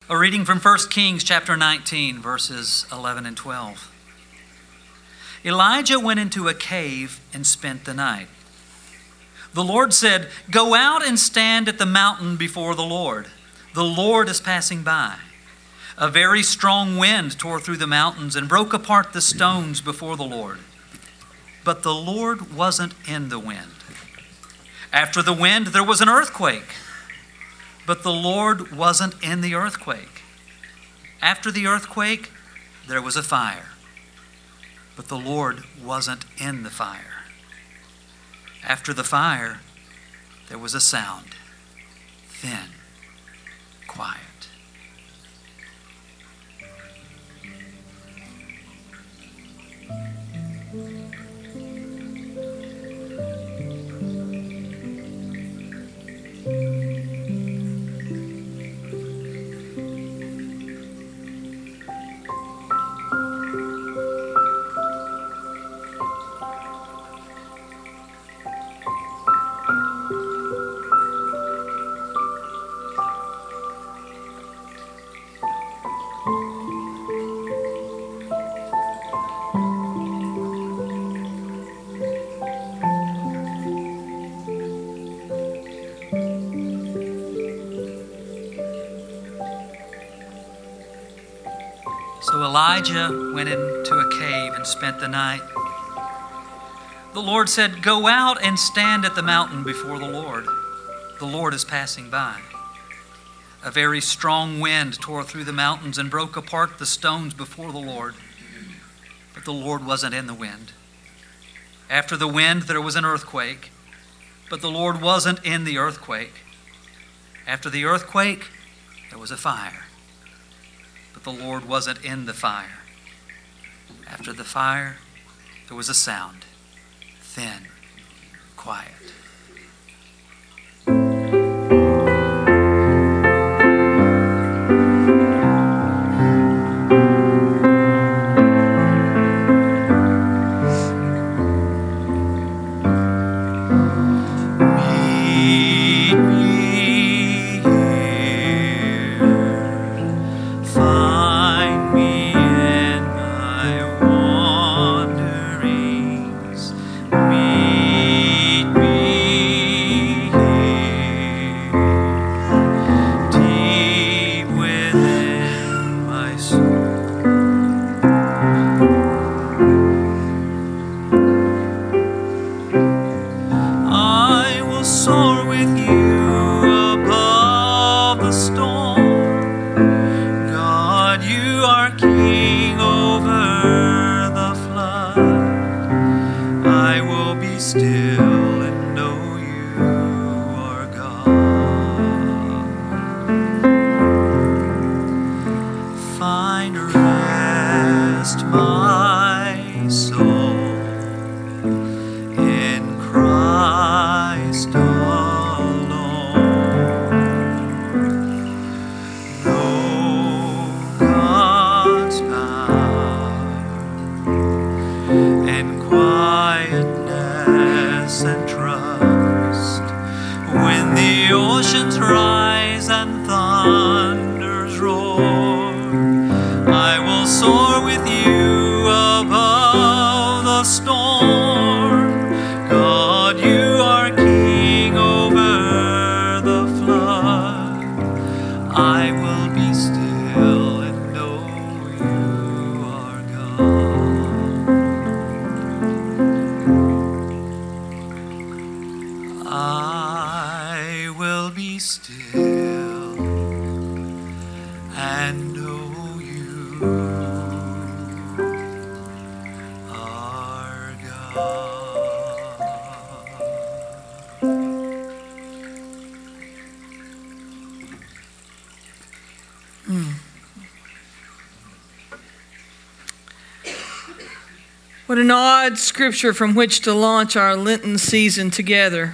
A reading from 1 Kings chapter 19, verses 11 and 12. Elijah went into a cave and spent the night. The Lord said, "Go out and stand at the mountain before the Lord. The Lord is passing by." A very strong wind tore through the mountains and broke apart the stones before the Lord. But the Lord wasn't in the wind. After the wind, there was an earthquake. But the Lord wasn't in the earthquake. After the earthquake, there was a fire. But the Lord wasn't in the fire. After the fire, there was a sound. Thin, quiet. So Elijah went into a cave and spent the night. The Lord said, "Go out and stand at the mountain before the Lord. The Lord is passing by." A very strong wind tore through the mountains and broke apart the stones before the Lord. But the Lord wasn't in the wind. After the wind, there was an earthquake. But the Lord wasn't in the earthquake. After the earthquake, there was a fire. But the Lord wasn't in the fire. After the fire, there was a sound. Thin, quiet. What an odd scripture from which to launch our Lenten season together.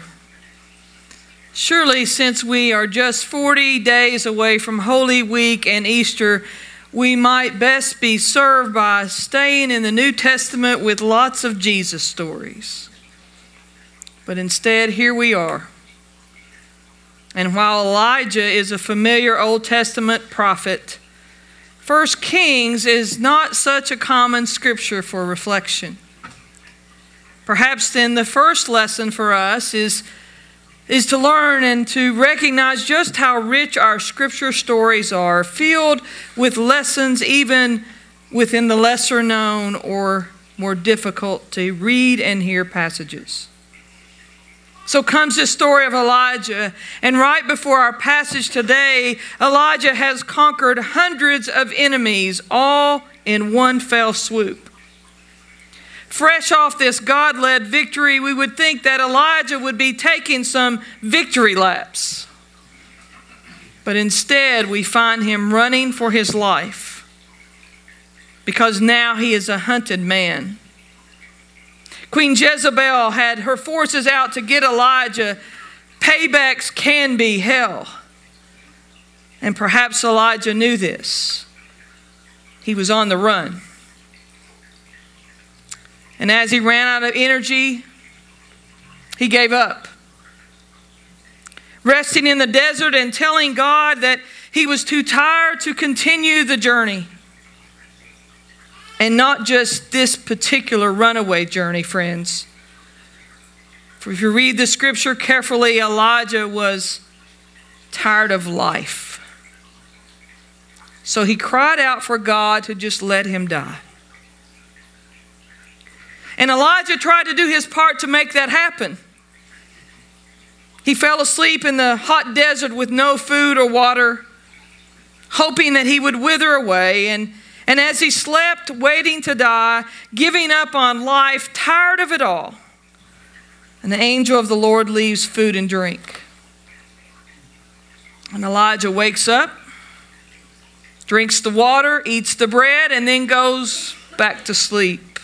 Surely, since we are just 40 days away from Holy Week and Easter, we might best be served by staying in the New Testament with lots of Jesus stories. But instead, here we are. And while Elijah is a familiar Old Testament prophet, 1 Kings is not such a common scripture for reflection. Perhaps then the first lesson for us is to learn and to recognize just how rich our scripture stories are, filled with lessons even within the lesser known or more difficult to read and hear passages. So comes this story of Elijah, and right before our passage today, Elijah has conquered hundreds of enemies, all in one fell swoop. Fresh off this God-led victory, we would think that Elijah would be taking some victory laps. But instead, we find him running for his life, because now he is a hunted man. Queen Jezebel had her forces out to get Elijah. Paybacks can be hell. And perhaps Elijah knew this. He was on the run. And as he ran out of energy, he gave up. Resting in the desert and telling God that he was too tired to continue the journey. And not just this particular runaway journey, friends. For if you read the scripture carefully, Elijah was tired of life. So he cried out for God to just let him die. And Elijah tried to do his part to make that happen. He fell asleep in the hot desert with no food or water, hoping that he would wither away. And as he slept, waiting to die, giving up on life, tired of it all, and the angel of the Lord leaves food and drink. And Elijah wakes up, drinks the water, eats the bread, and then goes back to sleep.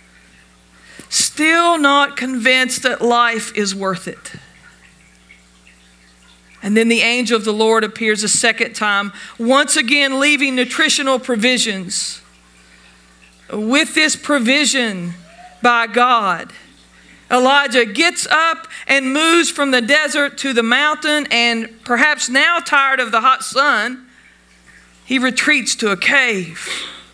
Still not convinced that life is worth it. And then the angel of the Lord appears a second time, once again leaving nutritional provisions. With this provision by God, Elijah gets up and moves from the desert to the mountain, and perhaps now tired of the hot sun, he retreats to a cave.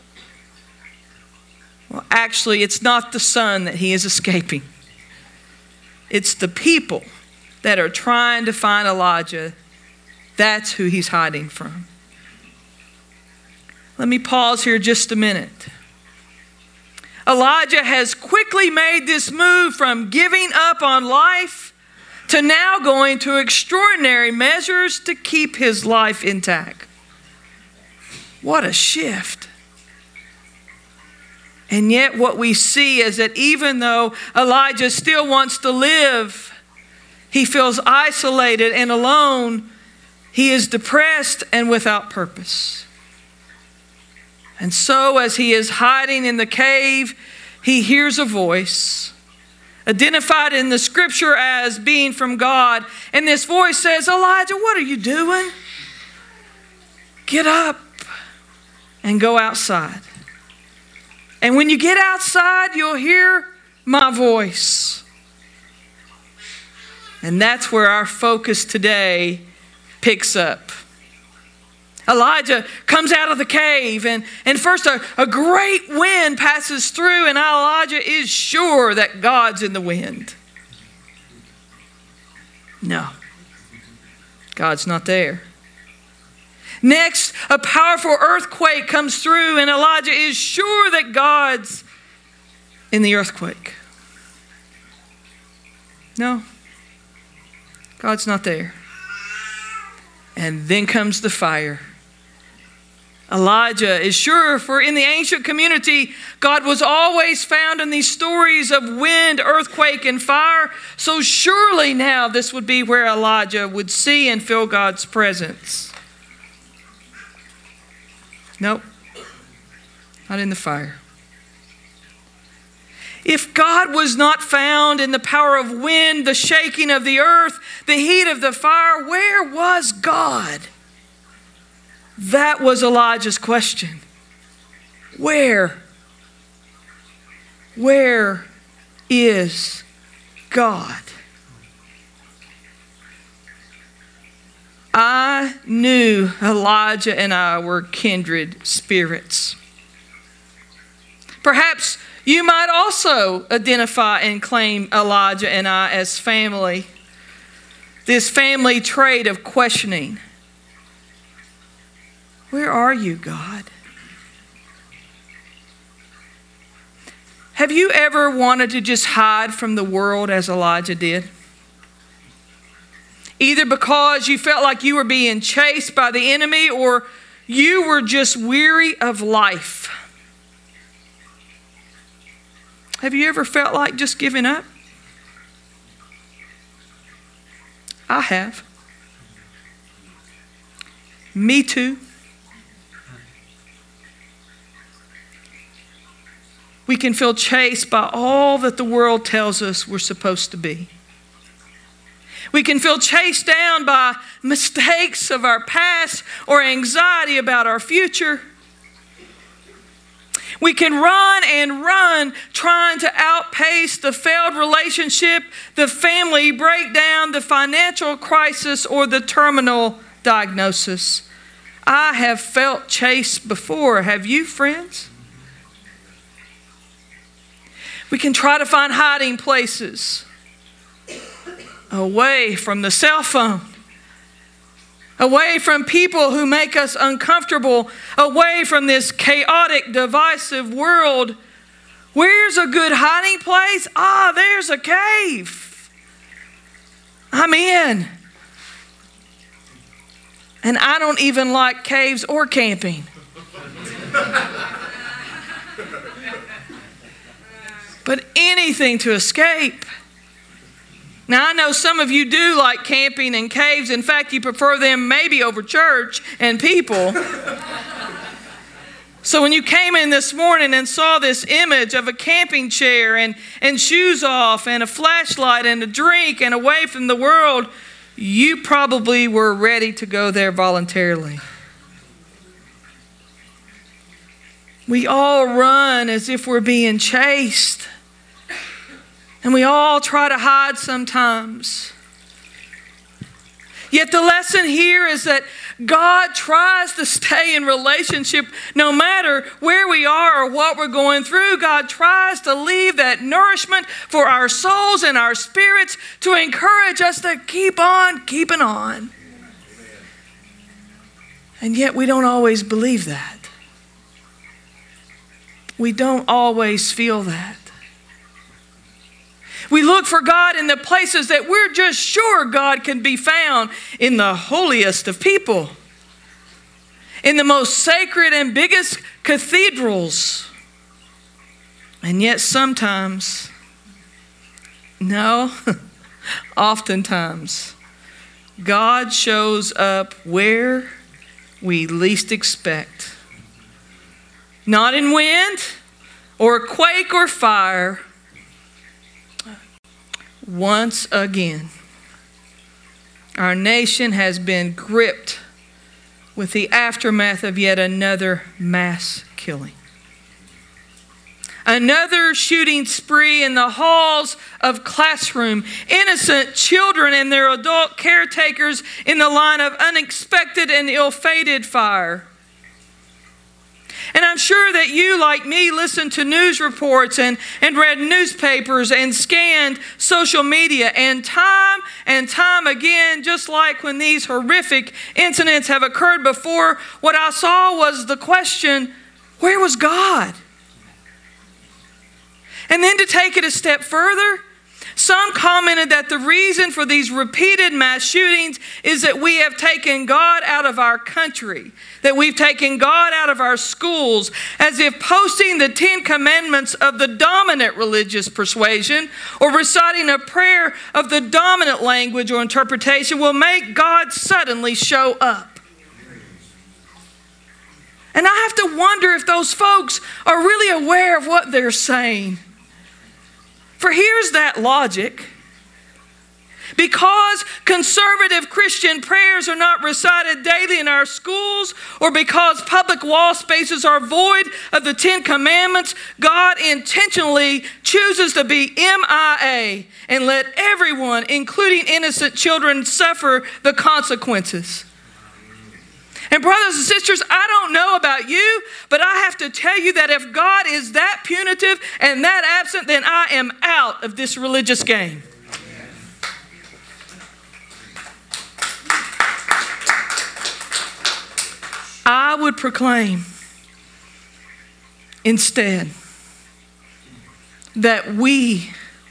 Well, actually, it's not the sun that he is escaping. It's the people that are trying to find Elijah. That's who he's hiding from. Let me pause here just a minute. Elijah has quickly made this move from giving up on life to now going to extraordinary measures to keep his life intact. What a shift. And yet what we see is that even though Elijah still wants to live, he feels isolated and alone. He is depressed and without purpose. And so as he is hiding in the cave, he hears a voice, identified in the scripture as being from God. And this voice says, "Elijah, what are you doing? Get up and go outside. And when you get outside, you'll hear my voice." And that's where our focus today picks up. Elijah comes out of the cave, and first a great wind passes through, and Elijah is sure that God's in the wind. No, God's not there. Next, a powerful earthquake comes through, and Elijah is sure that God's in the earthquake. No, God's not there. And then comes the fire. Elijah is sure, for in the ancient community, God was always found in these stories of wind, earthquake, and fire. So surely now this would be where Elijah would see and feel God's presence. Nope, not in the fire. If God was not found in the power of wind, the shaking of the earth, the heat of the fire, where was God? That was Elijah's question. Where? Where is God? I knew Elijah and I were kindred spirits. Perhaps you might also identify and claim Elijah and I as family. This family trait of questioning. Where are you, God? Have you ever wanted to just hide from the world as Elijah did? Either because you felt like you were being chased by the enemy or you were just weary of life. Have you ever felt like just giving up? I have. Me too. We can feel chased by all that the world tells us we're supposed to be. We can feel chased down by mistakes of our past or anxiety about our future. We can run and run trying to outpace the failed relationship, the family breakdown, the financial crisis, or the terminal diagnosis. I have felt chased before. Have you, friends? We can try to find hiding places away from the cell phone, away from people who make us uncomfortable, away from this chaotic, divisive world. Where's a good hiding place? There's a cave. I'm in. And I don't even like caves or camping. But anything to escape. Now, I know some of you do like camping and caves. In fact, you prefer them maybe over church and people. So when you came in this morning and saw this image of a camping chair and shoes off and a flashlight and a drink and away from the world, you probably were ready to go there voluntarily. We all run as if we're being chased. And we all try to hide sometimes. Yet the lesson here is that God tries to stay in relationship no matter where we are or what we're going through. God tries to leave that nourishment for our souls and our spirits to encourage us to keep on keeping on. And yet we don't always believe that. We don't always feel that. We look for God in the places that we're just sure God can be found, in the holiest of people, in the most sacred and biggest cathedrals. And yet sometimes, oftentimes, God shows up where we least expect. Not in wind or quake or fire. Once again, our nation has been gripped with the aftermath of yet another mass killing. Another shooting spree in the halls of classroom. Innocent children and their adult caretakers in the line of unexpected and ill-fated fire. And I'm sure that you, like me, listened to news reports and read newspapers and scanned social media. And time again, just like when these horrific incidents have occurred before, what I saw was the question, where was God? And then to take it a step further, some commented that the reason for these repeated mass shootings is that we have taken God out of our country, that we've taken God out of our schools, as if posting the 10 commandments of the dominant religious persuasion or reciting a prayer of the dominant language or interpretation will make God suddenly show up. And I have to wonder if those folks are really aware of what they're saying. For here's that logic. Because conservative Christian prayers are not recited daily in our schools, or because public wall spaces are void of the 10 Commandments, God intentionally chooses to be MIA and let everyone, including innocent children, suffer the consequences. And brothers and sisters, I don't know about you, but I have to tell you that if God is that punitive and that absent, then I am out of this religious game. I would proclaim instead that we,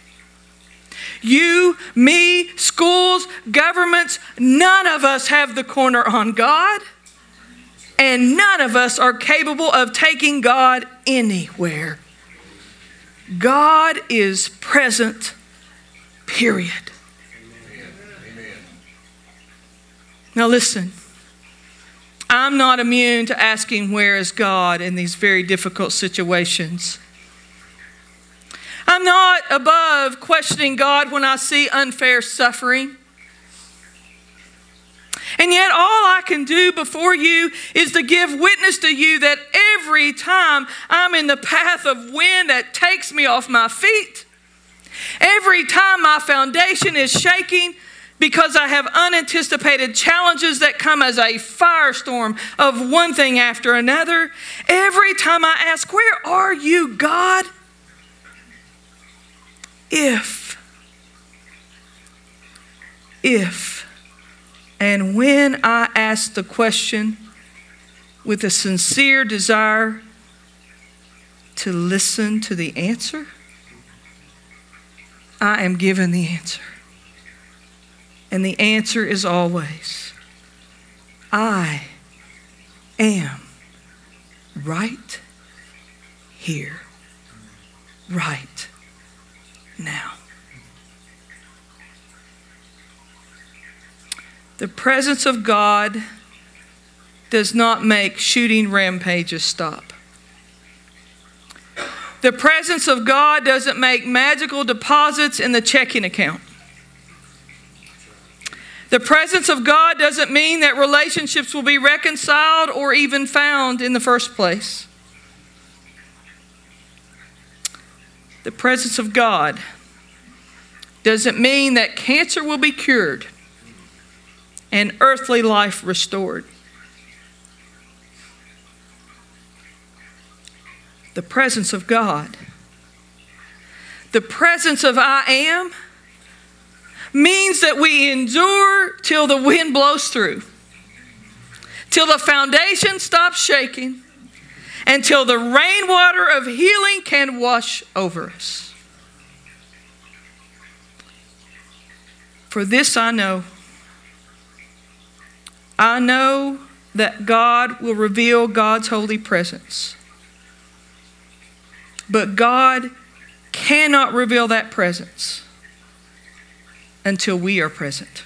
you, me, schools, governments, none of us have the corner on God. And none of us are capable of taking God anywhere. God is present, period. Amen. Now listen, I'm not immune to asking where is God in these very difficult situations. I'm not above questioning God when I see unfair suffering. And yet all I can do before you is to give witness to you that every time I'm in the path of wind that takes me off my feet, every time my foundation is shaking because I have unanticipated challenges that come as a firestorm of one thing after another, every time I ask, where are you, God? If and when I ask the question with a sincere desire to listen to the answer, I am given the answer. And the answer is always, I am right here, right now. The presence of God does not make shooting rampages stop. The presence of God doesn't make magical deposits in the checking account. The presence of God doesn't mean that relationships will be reconciled or even found in the first place. The presence of God doesn't mean that cancer will be cured and earthly life restored. The presence of God, the presence of I am, means that we endure till the wind blows through, till the foundation stops shaking, and till the rainwater of healing can wash over us. For this I know that God will reveal God's holy presence. But God cannot reveal that presence until we are present.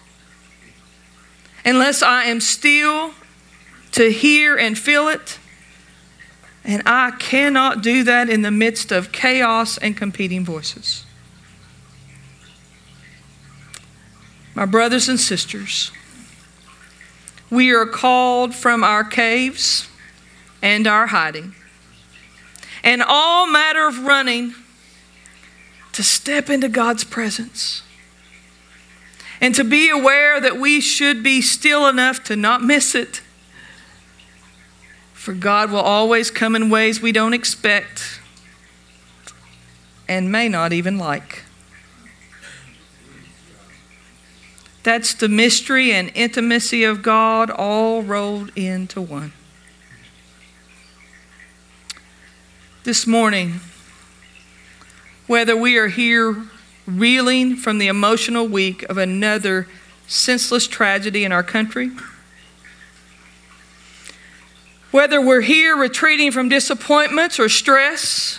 Unless I am still to hear and feel it, and I cannot do that in the midst of chaos and competing voices. My brothers and sisters, we are called from our caves and our hiding and all matter of running to step into God's presence and to be aware that we should be still enough to not miss it. For God will always come in ways we don't expect and may not even like. That's the mystery and intimacy of God all rolled into one. This morning, whether we are here reeling from the emotional week of another senseless tragedy in our country, whether we're here retreating from disappointments or stress,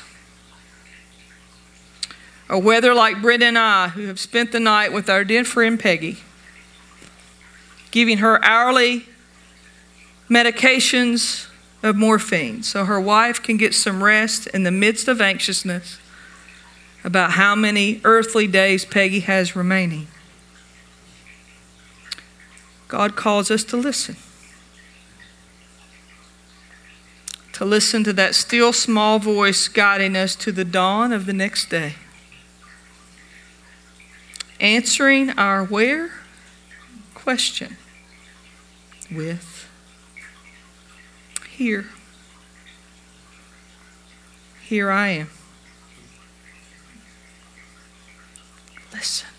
or whether like Brenda and I, who have spent the night with our dear friend Peggy, giving her hourly medications of morphine so her wife can get some rest in the midst of anxiousness about how many earthly days Peggy has remaining. God calls us to listen. To listen to that still small voice guiding us to the dawn of the next day. Answering our where question with here. Here I am. Listen.